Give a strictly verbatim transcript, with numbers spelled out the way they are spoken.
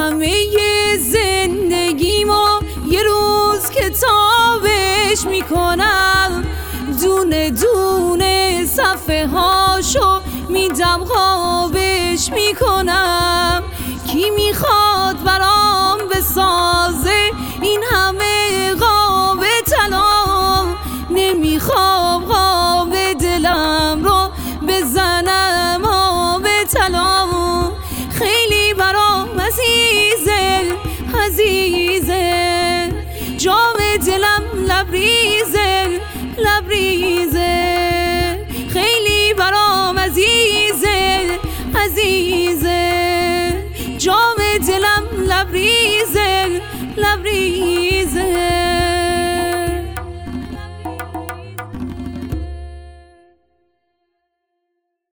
همه زندگیمو یه روز کتابش میکنم، دونه دونه صفحه هاشو میدم خوابش میکنم. کی میخواد برام بسازه این همه